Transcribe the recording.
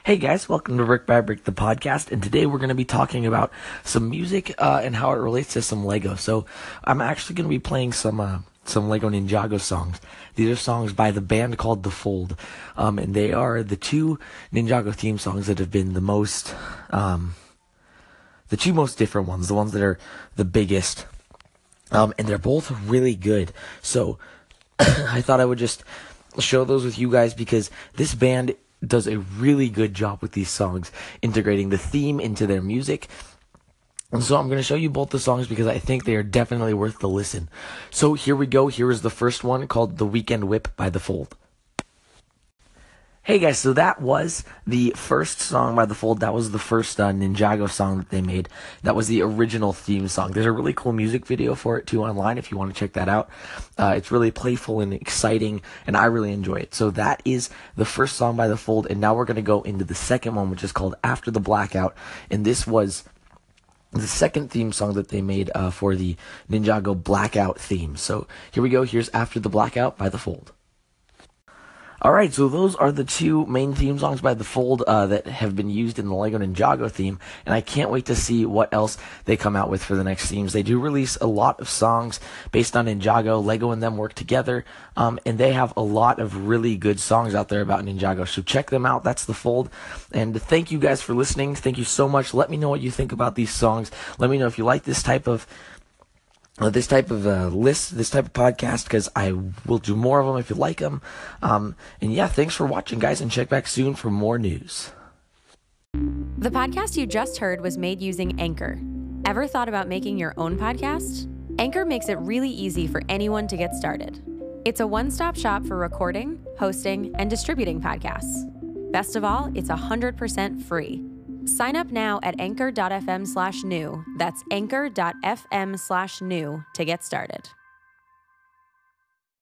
Hey guys, welcome to Brick by Brick, the podcast, and today we're going to be talking about some music and how it relates to some Lego. So I'm actually going to be playing some Lego Ninjago songs. These are songs by the band called The Fold, and they are the two Ninjago theme songs that have been the two most different ones, the ones that are the biggest, and they're both really good. So I thought I would just show those with you guys because this band does a really good job with these songs, integrating the theme into their music. And so I'm going to show you both the songs because I think they are definitely worth the listen. So here we go. Here is the first one called The Weekend Whip by The Fold. Hey guys, so that was the first song by The Fold. That was the first Ninjago song that they made. That was the original theme song. There's a really cool music video for it too online if you want to check that out. It's really playful and exciting, and I really enjoy it. So that is the first song by The Fold, and now we're going to go into the second one, which is called After the Blackout, and this was the second theme song that they made for the Ninjago Blackout theme. So here we go. Here's After the Blackout by The Fold. Alright, so those are the two main theme songs by The Fold that have been used in the LEGO Ninjago theme, and I can't wait to see what else they come out with for the next themes. They do release a lot of songs based on Ninjago. LEGO and them work together, and they have a lot of really good songs out there about Ninjago, so check them out. That's The Fold, and thank you guys for listening. Thank you so much. Let me know what you think about these songs. Let me know if you like this type of list, this type of podcast, because I will do more of them if you like them. And yeah, thanks for watching, guys, and check back soon for more news. The podcast you just heard was made using Anchor. Ever thought about making your own podcast? Anchor makes it really easy for anyone to get started. It's a one-stop shop for recording, hosting, and distributing podcasts. Best of all, it's 100% free. Sign up now at anchor.fm/new. That's anchor.fm/new to get started.